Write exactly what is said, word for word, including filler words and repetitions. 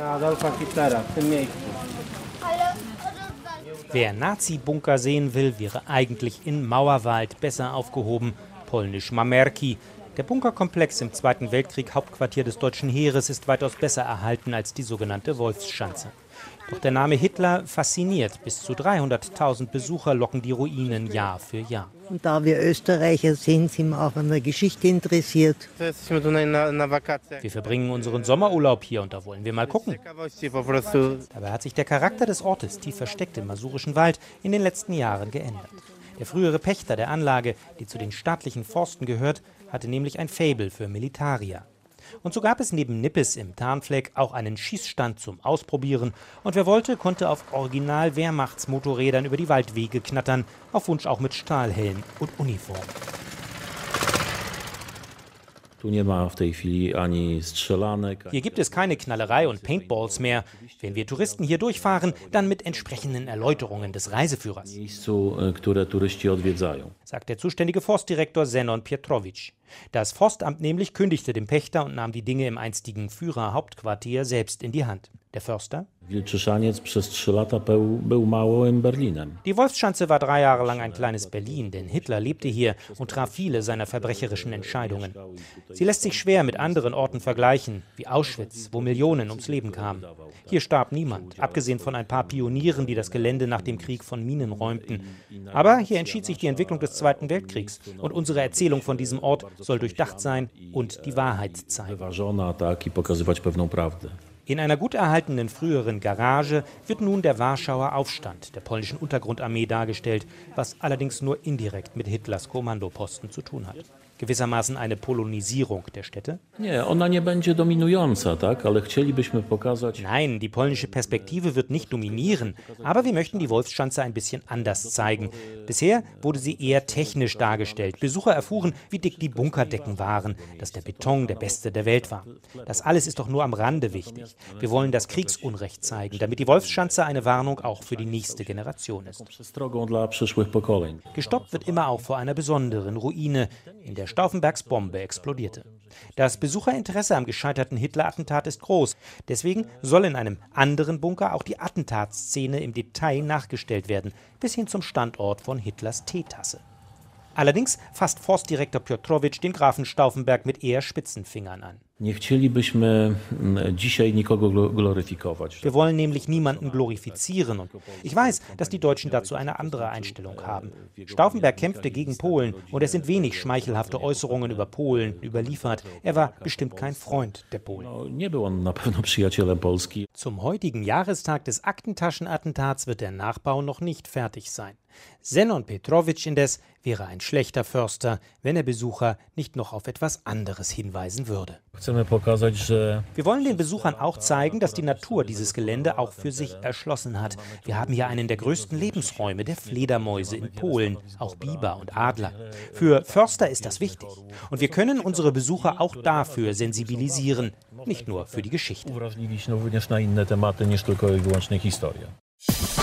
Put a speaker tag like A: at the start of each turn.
A: Wer Nazi-Bunker sehen will, wäre eigentlich in Mauerwald besser aufgehoben, polnisch Mamerki. Der Bunkerkomplex im Zweiten Weltkrieg, Hauptquartier des deutschen Heeres, ist weitaus besser erhalten als die sogenannte Wolfsschanze. Doch der Name Hitler fasziniert. Bis zu dreihunderttausend Besucher locken die Ruinen Jahr für Jahr.
B: Und da wir Österreicher sind, sind wir auch an der Geschichte interessiert.
A: Wir verbringen unseren Sommerurlaub hier und da wollen wir mal gucken. Dabei hat sich der Charakter des Ortes, tief versteckt im masurischen Wald, in den letzten Jahren geändert. Der frühere Pächter der Anlage, die zu den staatlichen Forsten gehört, hatte nämlich ein Faible für Militarier. Und so gab es neben Nippes im Tarnfleck auch einen Schießstand zum Ausprobieren. Und wer wollte, konnte auf Original-Wehrmachtsmotorrädern über die Waldwege knattern, auf Wunsch auch mit Stahlhelm und Uniform. Hier gibt es keine Knallerei und Paintballs mehr. Wenn wir Touristen hier durchfahren, dann mit entsprechenden Erläuterungen des Reiseführers, sagt der zuständige Forstdirektor Zenon Pietrowicz. Das Forstamt nämlich kündigte dem Pächter und nahm die Dinge im einstigen Führerhauptquartier selbst in die Hand. Der Förster? Die Wolfsschanze war drei Jahre lang ein kleines Berlin, denn Hitler lebte hier und traf viele seiner verbrecherischen Entscheidungen. Sie lässt sich schwer mit anderen Orten vergleichen, wie Auschwitz, wo Millionen ums Leben kamen. Hier starb niemand, abgesehen von ein paar Pionieren, die das Gelände nach dem Krieg von Minen räumten. Aber hier entschied sich die Entwicklung des Zweiten Weltkriegs und unsere Erzählung von diesem Ort soll durchdacht sein und die Wahrheit zeigen. In einer gut erhaltenen früheren Garage wird nun der Warschauer Aufstand der polnischen Untergrundarmee dargestellt, was allerdings nur indirekt mit Hitlers Kommandoposten zu tun hat. Gewissermaßen eine Polonisierung der Städte? Nein, die polnische Perspektive wird nicht dominieren, aber wir möchten die Wolfsschanze ein bisschen anders zeigen. Bisher wurde sie eher technisch dargestellt. Besucher erfuhren, wie dick die Bunkerdecken waren, dass der Beton der beste der Welt war. Das alles ist doch nur am Rande wichtig. Wir wollen das Kriegsunrecht zeigen, damit die Wolfsschanze eine Warnung auch für die nächste Generation ist. Gestoppt wird immer auch vor einer besonderen Ruine, in der Stauffenbergs Bombe explodierte. Das Besucherinteresse am gescheiterten Hitler-Attentat ist groß. Deswegen soll in einem anderen Bunker auch die Attentatsszene im Detail nachgestellt werden, bis hin zum Standort von Hitlers Teetasse. Allerdings fasst Forstdirektor Piotrowicz den Grafen Stauffenberg mit eher spitzen Fingern an. Wir wollen nämlich niemanden glorifizieren. Und ich weiß, dass die Deutschen dazu eine andere Einstellung haben. Stauffenberg kämpfte gegen Polen und es sind wenig schmeichelhafte Äußerungen über Polen überliefert. Er war bestimmt kein Freund der Polen. Zum heutigen Jahrestag des Aktentaschenattentats wird der Nachbau noch nicht fertig sein. Zenon Pietrowicz indes wäre ein schlechter Förster, wenn er Besucher nicht noch auf etwas anderes hinweisen würde. Wir wollen den Besuchern auch zeigen, dass die Natur dieses Gelände auch für sich erschlossen hat. Wir haben hier einen der größten Lebensräume der Fledermäuse in Polen, auch Biber und Adler. Für Förster ist das wichtig. Und wir können unsere Besucher auch dafür sensibilisieren, nicht nur für die Geschichte.